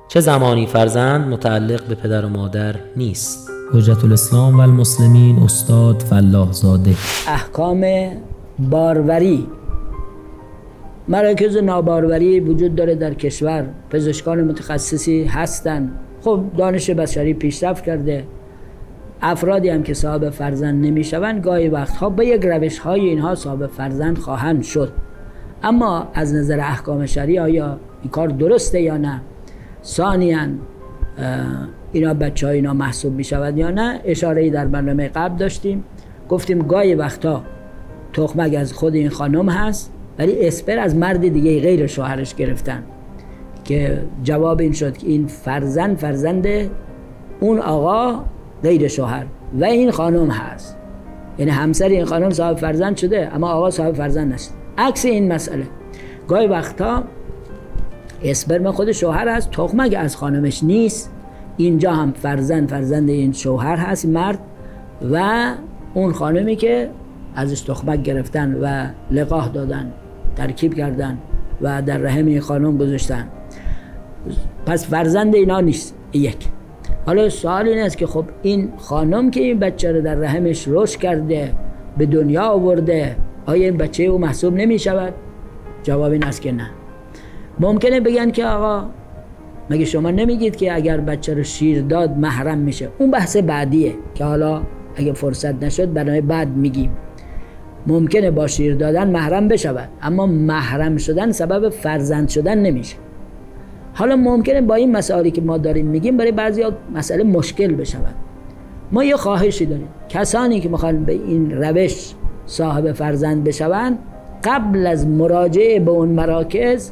چه زمانی فرزند متعلق به پدر و مادر نیست. حجت الاسلام و المسلمین استاد فلاح زاده. احکام باروری، مراکز ناباروری وجود داره در کشور، پزشکان متخصصی هستن. خب دانش بشری پیشرفت کرده، افرادی هم که صاحب فرزند نمیشوند گاهی وقتها به یک روش های اینها صاحب فرزند خواهند شد. اما از نظر احکام شرعی آیا این کار درسته یا نه، ثانیاً اینا بچه های اینا محسوب می شود یا نه، اشاره‌ای در برنامه قبل داشتیم، گفتیم گاهی وقتا تخمک از خود این خانم هست ولی اسپر از مرد دیگه غیر شوهرش گرفتن، که جواب این شد که این فرزند اون آقا غیر شوهر و این خانم هست، یعنی همسر این خانم صاحب فرزند شده اما آقا صاحب فرزند نشد. عکس این مسئله، گاهی وقتا اسپرم خود شوهر هست، تخمک از خانمش نیست، اینجا هم فرزند این شوهر هست مرد، و اون خانمی که ازش تخمک گرفتن و لقاح دادن، ترکیب کردن و در رحم این خانم گذاشتن، پس فرزند اینا نیست. یک. حالا سوال این است که خب این خانم که این بچه رو در رحمش رشد کرده به دنیا آورده، آیا این بچه او محسوب نمی شود؟ جواب این است که نه. ممکنه بگن که آقا مگه شما نمیگید که اگر بچه رو شیر داد محرم میشه؟ اون بحث بعدیه که حالا اگه فرصت نشد برای بعد میگیم. ممکنه با شیر دادن محرم بشود اما محرم شدن سبب فرزند شدن نمیشه. حالا ممکنه با این مسائلی که ما داریم میگیم برای بعضیا مسئله مشکل بشود. ما یه خواهشی داریم، کسانی که میخوان به این روش صاحب فرزند بشوند قبل از مراجعه به اون مراکز،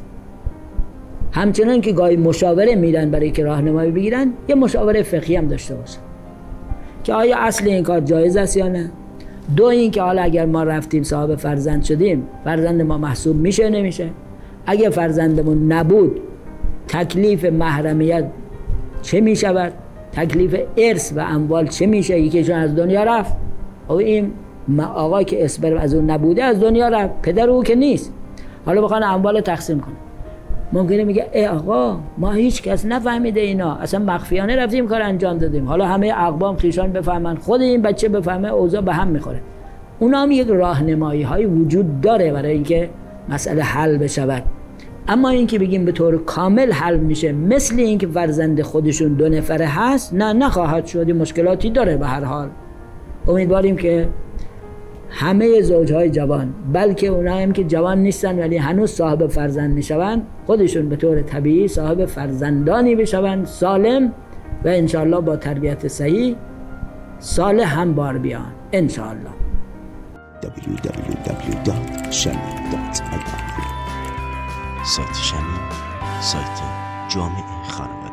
همچنان که گاهی مشاوره میدن برای که راهنمایی بگیرن، یه مشاوره فقهی هم داشته باشن که آیا اصل این کار جایز است یا نه. دو، این که حالا اگر ما رفتیم صاحب فرزند شدیم فرزند ما محسوب میشه نمیشه. اگه فرزندمون نبود تکلیف محرمیت چه میشود، تکلیف ارث و اموال چه میشه؟ یکیشون از دنیا رفت، او این آقا که اسپرم از اون نبوده از دنیا رفت، پدر او که نیست، حالا بخوان اموال تقسیم کنه. ممکنه میگه ای آقا ما هیچ کس نفهمیده اینا، اصلا مخفیانه رفتیم کار انجام دادیم، حالا همه اقوام خیشان بفهمن، خود این بچه بفهمه، اوضاع به هم میخوره. اونا هم یک راهنمایی های وجود داره برای اینکه مسئله حل بشود. اما اینکه بگیم به طور کامل حل میشه مثل اینکه فرزند خودشون 2 نفره هست، نه، نخواهد شد. مشکلاتی داره. به هر حال امیدواریم که همه زوجهای جوان، بلکه اونایی هم که جوان نیستن ولی هنوز صاحب فرزند میشوند، خودشون به طور طبیعی صاحب فرزندانی بشوند سالم و انشاءالله با تربیت صحیح صالح هم بار بیان انشاءالله. www.shamim.ir سایت شمیم، سایت جامع خانواده.